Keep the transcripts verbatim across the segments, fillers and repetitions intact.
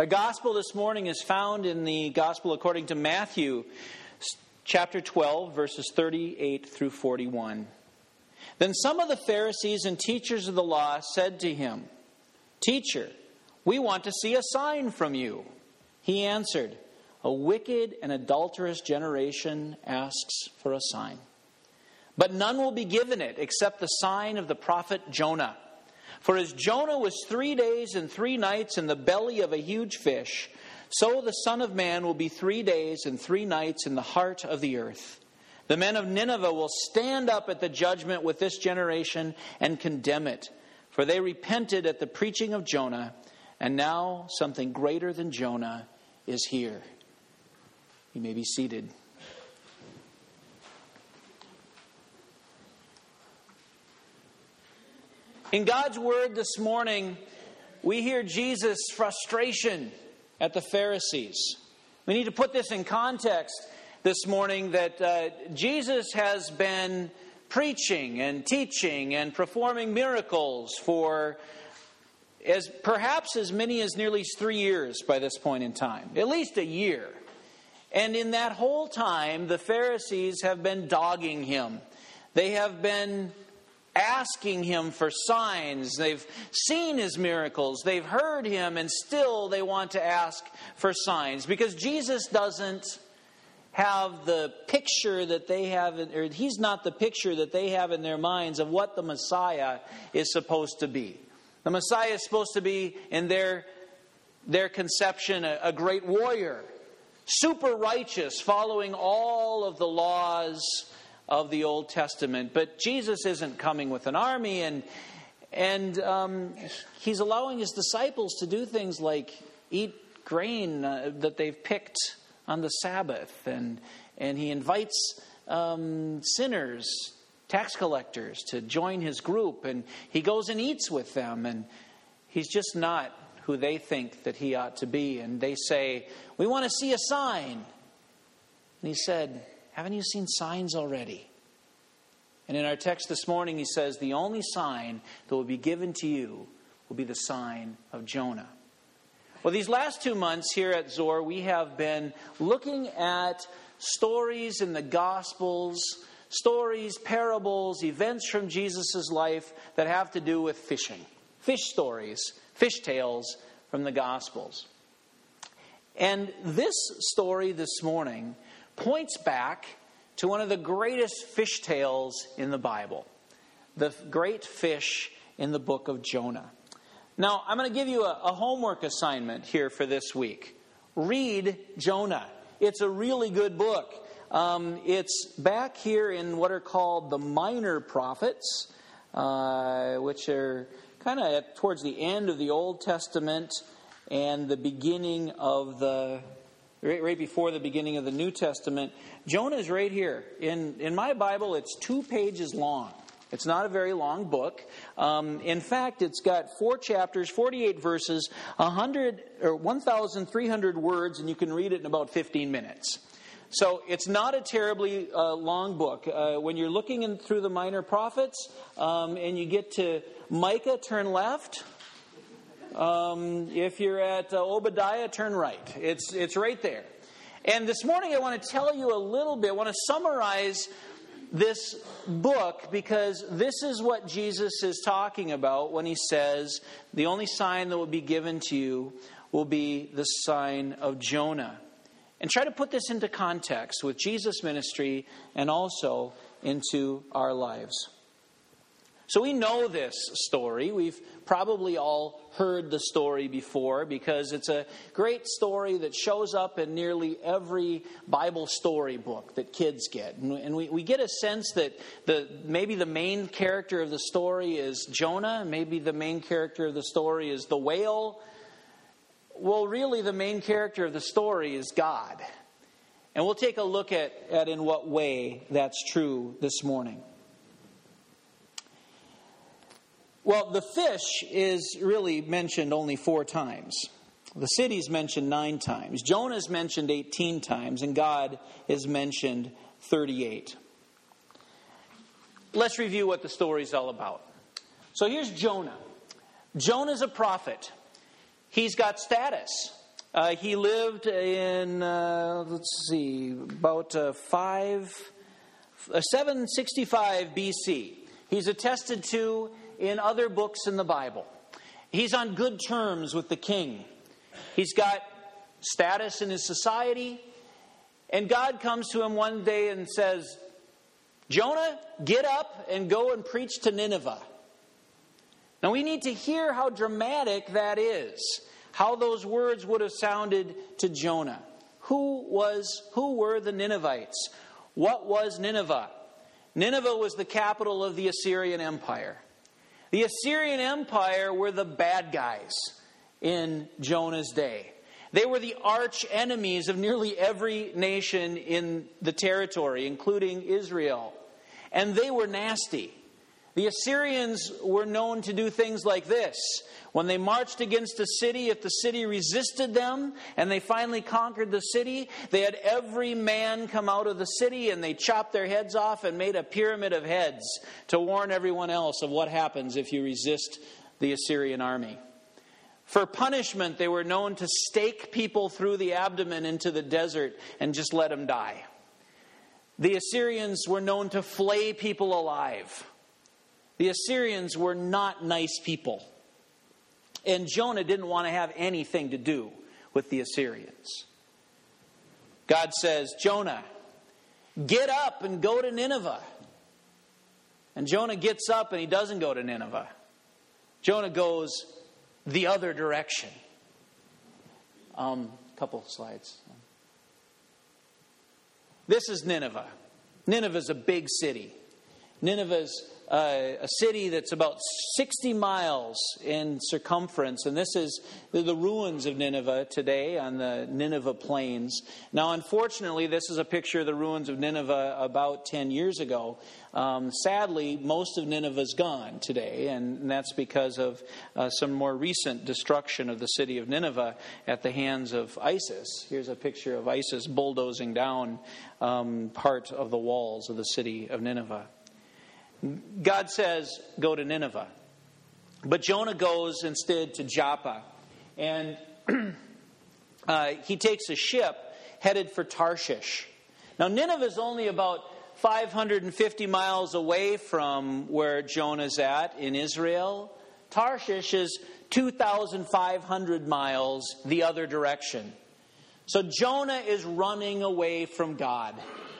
Our gospel this morning is found in the gospel according to Matthew, chapter twelve, verses thirty-eight through forty-one. Then some of the Pharisees and teachers of the law said to him, "Teacher, we want to see a sign from you." He answered, "A wicked and adulterous generation asks for a sign. But none will be given it except the sign of the prophet Jonah. For as Jonah was three days and three nights in the belly of a huge fish, so the Son of Man will be three days and three nights in the heart of the earth. The men of Nineveh will stand up at the judgment with this generation and condemn it. For they repented at the preaching of Jonah, and now something greater than Jonah is here." You may be seated. In God's Word this morning, we hear Jesus' frustration at the Pharisees. We need to put this in context this morning that uh, Jesus has been preaching and teaching and performing miracles for as perhaps as many as nearly three years by this point in time, at least a year. And in that whole time, the Pharisees have been dogging him. They have been asking him for signs. They've seen his miracles. They've heard him, and still they want to ask for signs. Because Jesus doesn't have the picture that they have, or he's not the picture that they have in their minds of what the Messiah is supposed to be. The Messiah is supposed to be, in their, their conception, a, a great warrior, super righteous, following all of the laws of the Old Testament. But Jesus isn't coming with an army, and and um, he's allowing his disciples to do things like eat grain uh, that they've picked on the Sabbath, and and he invites um, sinners, tax collectors, to join his group, and he goes and eats with them, and he's just not who they think that he ought to be. And they say, "We want to see a sign." And he said, "Haven't you seen signs already?" And in our text this morning, he says, the only sign that will be given to you will be the sign of Jonah. Well, these last two months here at Zoar, we have been looking at stories in the Gospels, stories, parables, events from Jesus' life that have to do with fishing. Fish stories, fish tales from the Gospels. And this story this morning points back to one of the greatest fish tales in the Bible, the great fish in the book of Jonah. Now, I'm going to give you a, a homework assignment here for this week. Read Jonah. It's a really good book. Um, it's back here in what are called the Minor Prophets, uh, which are kind of towards the end of the Old Testament and the beginning of the Right, right before the beginning of the New Testament. Jonah is right here. In, in my Bible, it's two pages long. It's not a very long book. Um, in fact, it's got four chapters, forty-eight verses, one hundred or one thousand three hundred words, and you can read it in about fifteen minutes. So it's not a terribly uh, long book. Uh, when you're looking in, through the Minor Prophets, um, and you get to Micah, turn left. Um, if you're at uh, Obadiah, turn right. It's it's right there. And this morning I want to tell you a little bit, I want to summarize this book, because this is what Jesus is talking about when he says, the only sign that will be given to you will be the sign of Jonah. And try to put this into context with Jesus' ministry and also into our lives. So we know this story. We've probably all heard the story before, because it's a great story that shows up in nearly every Bible story book that kids get. And we, we get a sense that the maybe the main character of the story is Jonah. Maybe the main character of the story is the whale. Well, really the main character of the story is God. And we'll take a look at, at in what way that's true this morning. Well, the fish is really mentioned only four times. The city's mentioned nine times. Jonah's mentioned eighteen times, and God is mentioned thirty-eight. Let's review what the story's all about. So here's Jonah. Jonah's a prophet. He's got status. Uh, he lived in, uh, let's see, about uh, five, uh, seven sixty-five B C. He's attested to in other books in the Bible. He's on good terms with the king. He's got status in his society. And God comes to him one day and says, Jonah, get up and go and preach to Nineveh. Now we need to hear how dramatic that is. How those words would have sounded to Jonah. Who was, who were the Ninevites? What was Nineveh? Nineveh was the capital of the Assyrian Empire. The Assyrian Empire were the bad guys in Jonah's day. They were the arch enemies of nearly every nation in the territory, including Israel. And they were nasty. The Assyrians were known to do things like this. When they marched against a city, if the city resisted them and they finally conquered the city, they had every man come out of the city and they chopped their heads off and made a pyramid of heads to warn everyone else of what happens if you resist the Assyrian army. For punishment, they were known to stake people through the abdomen into the desert and just let them die. The Assyrians were known to flay people alive. The Assyrians were not nice people. And Jonah didn't want to have anything to do with the Assyrians. God says, Jonah, get up and go to Nineveh. And Jonah gets up and he doesn't go to Nineveh. Jonah goes the other direction. Um, couple slides. This is Nineveh. Nineveh is a big city. Nineveh's uh, a city that's about sixty miles in circumference. And this is the ruins of Nineveh today on the Nineveh Plains. Now, unfortunately, this is a picture of the ruins of Nineveh about ten years ago. Um, sadly, most of Nineveh's gone today. And that's because of uh, some more recent destruction of the city of Nineveh at the hands of ISIS. Here's a picture of ISIS bulldozing down um, part of the walls of the city of Nineveh. God says, go to Nineveh. But Jonah goes instead to Joppa. And uh, he takes a ship headed for Tarshish. Now, Nineveh is only about five hundred fifty miles away from where Jonah's at in Israel. Tarshish is two thousand five hundred miles the other direction. So Jonah is running away from God.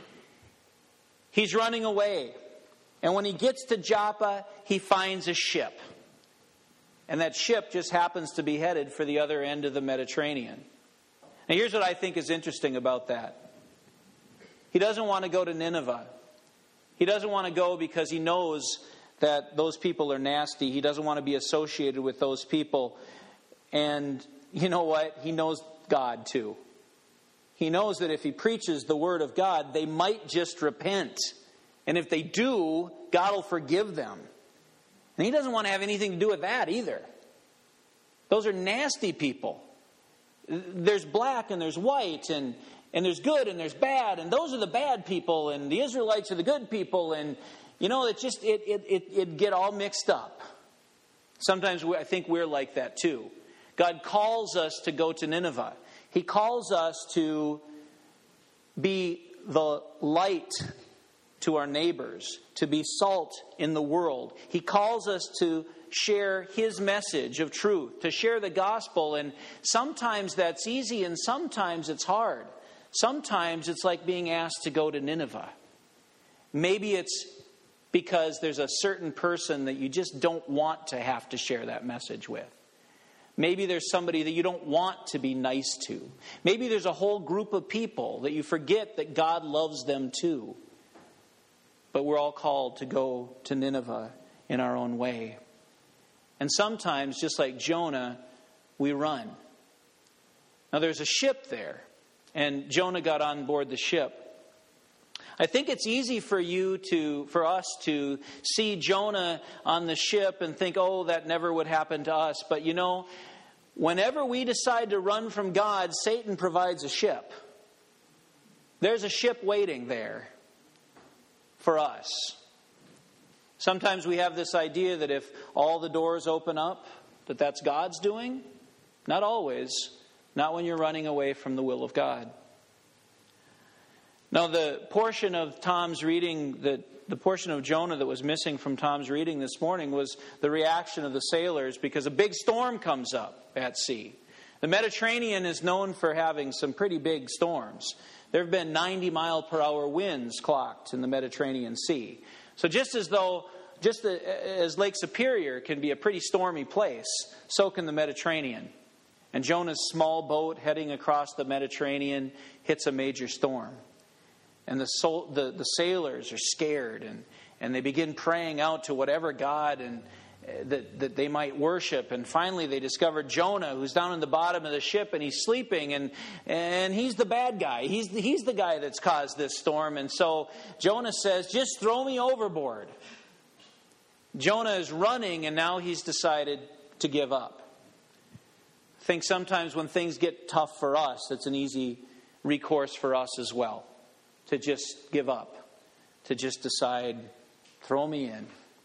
He's running away. And when he gets to Joppa, he finds a ship. And that ship just happens to be headed for the other end of the Mediterranean. Now here's what I think is interesting about that. He doesn't want to go to Nineveh. He doesn't want to go because he knows that those people are nasty. He doesn't want to be associated with those people. And you know what? He knows God too. He knows that if he preaches the word of God, they might just repent. And if they do, God will forgive them. And he doesn't want to have anything to do with that either. Those are nasty people. There's black and there's white and, and there's good and there's bad. And those are the bad people and the Israelites are the good people. And, you know, it just, it, it, it, it get all mixed up. Sometimes we, I think we're like that too. God calls us to go to Nineveh. He calls us to be the light to our neighbors, to be salt in the world. He calls us to share his message of truth, to share the gospel. And sometimes that's easy and sometimes it's hard. Sometimes it's like being asked to go to Nineveh. Maybe it's because there's a certain person that you just don't want to have to share that message with. Maybe there's somebody that you don't want to be nice to. Maybe there's a whole group of people that you forget that God loves them too. But we're all called to go to Nineveh in our own way. And sometimes, just like Jonah, we run. Now there's a ship there. And Jonah got on board the ship. I think it's easy for you to, for us to see Jonah on the ship and think, oh, that never would happen to us. But you know, whenever we decide to run from God, Satan provides a ship. There's a ship waiting there for us. Sometimes we have this idea that if all the doors open up, that that's God's doing. Not always. not when you're running away from the will of God. Now, the portion of Tom's reading, that the portion of Jonah that was missing from Tom's reading this morning was the reaction of the sailors because a big storm comes up at sea. The Mediterranean is known for having some pretty big storms. There have been ninety mile per hour winds clocked in the Mediterranean Sea. So just as though, just as Lake Superior can be a pretty stormy place, so can the Mediterranean. And Jonah's small boat heading across the Mediterranean hits a major storm. And the, soul, the, the sailors are scared, and, and they begin praying out to whatever God and uh, that, that they might worship. And finally they discover Jonah, who's down in the bottom of the ship, and he's sleeping, and, and he's the bad guy. He's the, he's the guy that's caused this storm. And so Jonah says, just throw me overboard. Jonah is running, and now he's decided to give up. I think sometimes when things get tough for us, it's an easy recourse for us as well. To just give up, to just decide, throw me in.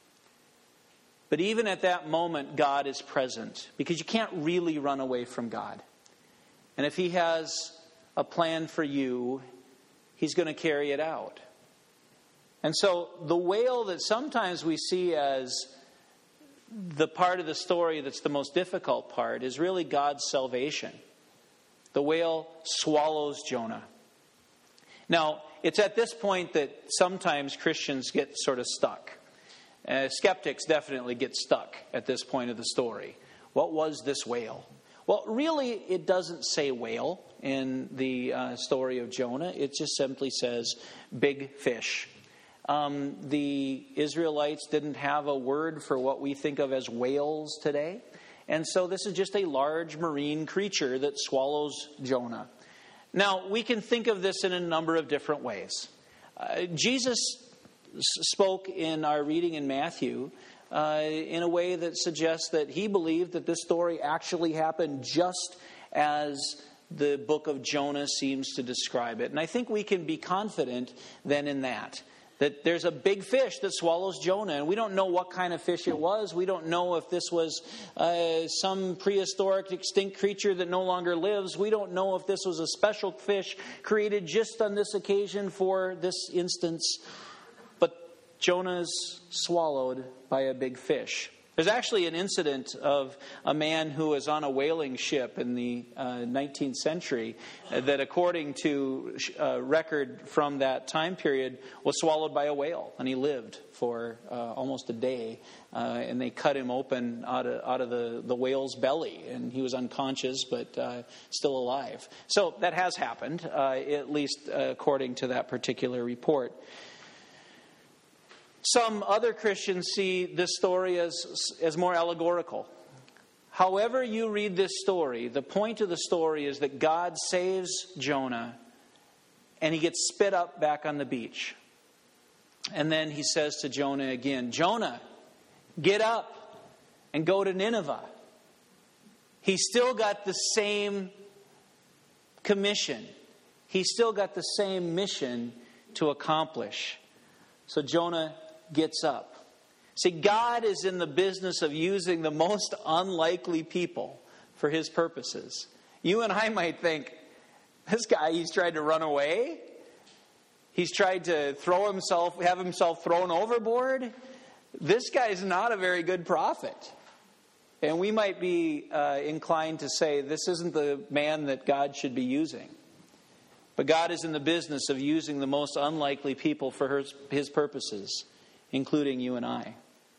But even at that moment, God is present, because you can't really run away from God. And if He has a plan for you, He's going to carry it out. And so the whale that sometimes we see as the part of the story that's the most difficult part is really God's salvation. The whale swallows Jonah. Now, it's at this point that sometimes Christians get sort of stuck. Uh, skeptics definitely get stuck at this point of the story. What was this whale? Well, really, it doesn't say whale in the uh, story of Jonah. It just simply says big fish. Um, the Israelites didn't have a word for what we think of as whales today. And so this is just a large marine creature that swallows Jonah. Now, we can think of this in a number of different ways. Uh, Jesus spoke in our reading in Matthew uh, in a way that suggests that he believed that this story actually happened just as the book of Jonah seems to describe it. And I think we can be confident then in that. That there's a big fish that swallows Jonah. And we don't know what kind of fish it was. We don't know if this was uh, some prehistoric extinct creature that no longer lives. We don't know if this was a special fish created just on this occasion for this instance. But Jonah is swallowed by a big fish. There's actually an incident of a man who was on a whaling ship in the uh, nineteenth century uh, that, according to a record from that time period, was swallowed by a whale. And he lived for uh, almost a day. Uh, and they cut him open out of, out of the, the whale's belly. And he was unconscious, but uh, still alive. So that has happened, uh, at least uh, according to that particular report. Some other Christians see this story as, as more allegorical. However you read this story, the point of the story is that God saves Jonah and he gets spit up back on the beach. And then he says to Jonah again, Jonah, get up and go to Nineveh. He's still got the same commission. He's still got the same mission to accomplish. So Jonah gets up. See, God is in the business of using the most unlikely people for His purposes. You and I might think, this guy, he's tried to run away. He's tried to throw himself, have himself thrown overboard. This guy's not a very good prophet. And we might be uh, inclined to say, this isn't the man that God should be using. But God is in the business of using the most unlikely people for His, his purposes, including you and I.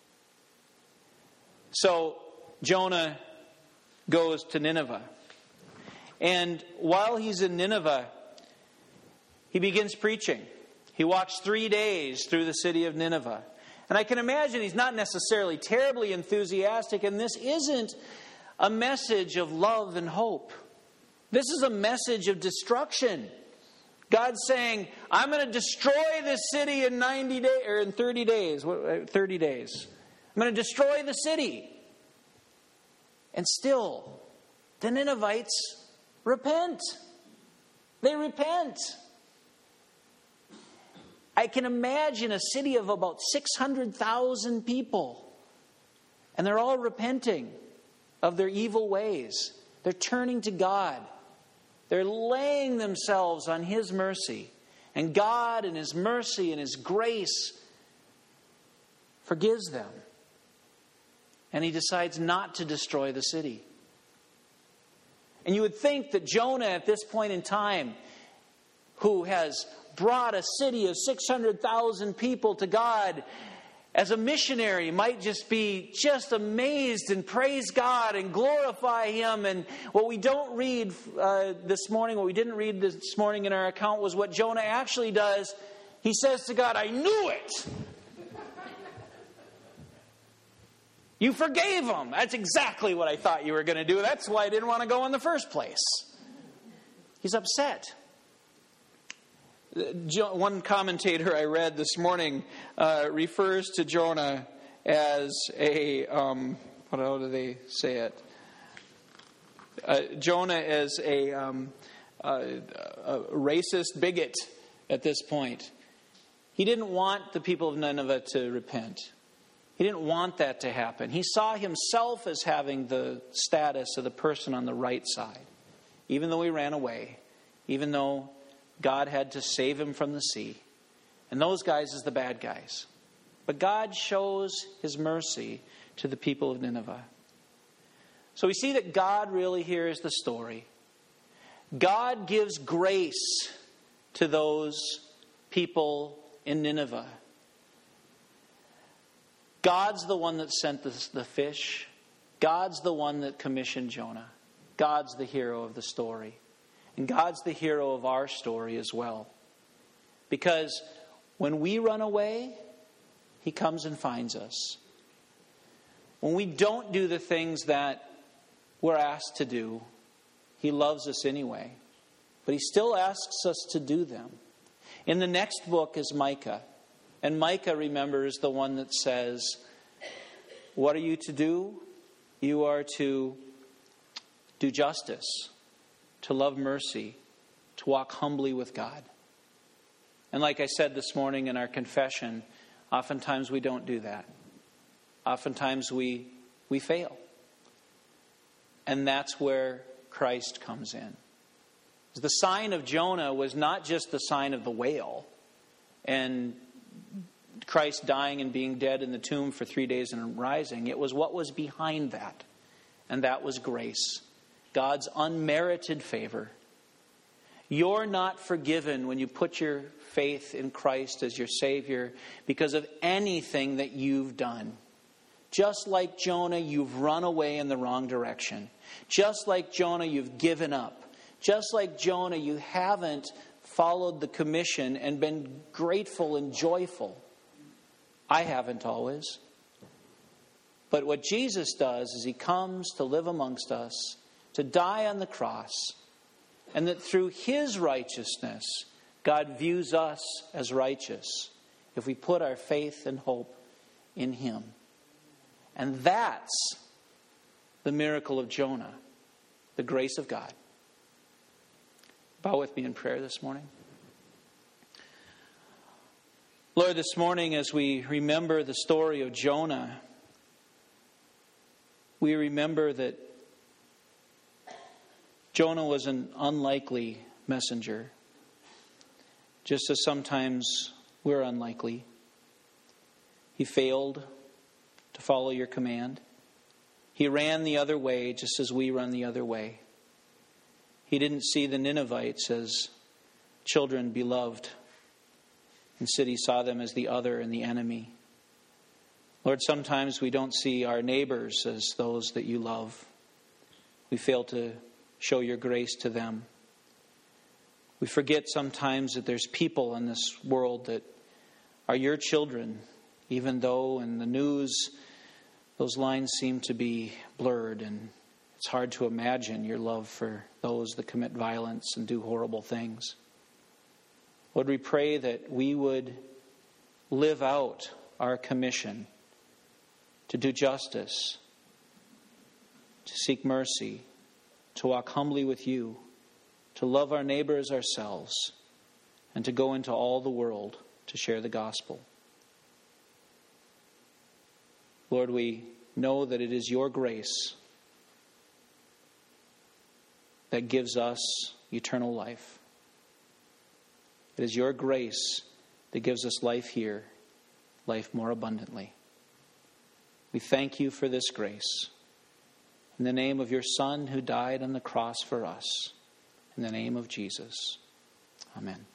So Jonah goes to Nineveh. And while he's in Nineveh, he begins preaching. He walks three days through the city of Nineveh. And I can imagine he's not necessarily terribly enthusiastic, and this isn't a message of love and hope. This is a message of destruction. God's saying, I'm going to destroy this city in ninety days or in thirty days. thirty days. I'm going to destroy the city. And still, the Ninevites repent. They repent. I can imagine a city of about six hundred thousand people. And they're all repenting of their evil ways. They're turning to God. They're laying themselves on His mercy. And God, in His mercy and His grace, forgives them. And He decides not to destroy the city. And you would think that Jonah, at this point in time, who has brought a city of six hundred thousand people to God as a missionary, might just be just amazed and praise God and glorify Him. And what we don't read uh, this morning, what we didn't read this morning in our account, was what Jonah actually does. He says to God, "I knew it. You forgave them. That's exactly what I thought you were going to do. That's why I didn't want to go in the first place." He's upset. One commentator I read this morning uh, refers to Jonah as a, um, what, how do they say it? Uh, Jonah as a, um, uh, a racist bigot at this point. He didn't want the people of Nineveh to repent. He didn't want that to happen. He saw himself as having the status of the person on the right side. Even though he ran away, even though God had to save him from the sea. And those guys as the bad guys. But God shows His mercy to the people of Nineveh. So we see that God really hears the story. God gives grace to those people in Nineveh. God's the one that sent the, the fish. God's the one that commissioned Jonah. God's the hero of the story. And God's the hero of our story as well. Because when we run away, He comes and finds us. When we don't do the things that we're asked to do, He loves us anyway. But He still asks us to do them. In the next book is Micah. And Micah, remember, is the one that says, what are you to do? You are to do justice, to love mercy, to walk humbly with God. And like I said this morning in our confession, oftentimes we don't do that. Oftentimes we we fail. And that's where Christ comes in. The sign of Jonah was not just the sign of the whale and Christ dying and being dead in the tomb for three days and rising. It was what was behind that. And that was grace. God's unmerited favor. You're not forgiven when you put your faith in Christ as your Savior because of anything that you've done. Just like Jonah, you've run away in the wrong direction. Just like Jonah, you've given up. Just like Jonah, you haven't followed the commission and been grateful and joyful. I haven't always. But what Jesus does is He comes to live amongst us, to die on the cross, and that through His righteousness, God views us as righteous if we put our faith and hope in Him. And that's the miracle of Jonah, the grace of God. Bow with me in prayer this morning. Lord, this morning as we remember the story of Jonah, we remember that Jonah was an unlikely messenger, just as sometimes we're unlikely. He failed to follow your command. He ran the other way just as we run the other way. He didn't see the Ninevites as children beloved. Instead, He saw them as the other and the enemy. Lord, sometimes we don't see our neighbors as those that You love. We fail to show Your grace to them. We forget sometimes that there's people in this world that are Your children, even though in the news those lines seem to be blurred, and it's hard to imagine Your love for those that commit violence and do horrible things. Lord, we pray that we would live out our commission to do justice, to seek mercy, to walk humbly with You, to love our neighbor as ourselves, and to go into all the world to share the gospel. Lord, we know that it is Your grace that gives us eternal life. It is your grace that gives us life here, life more abundantly. We thank you for this grace. In the name of your Son who died on the cross for us, in the name of Jesus. Amen.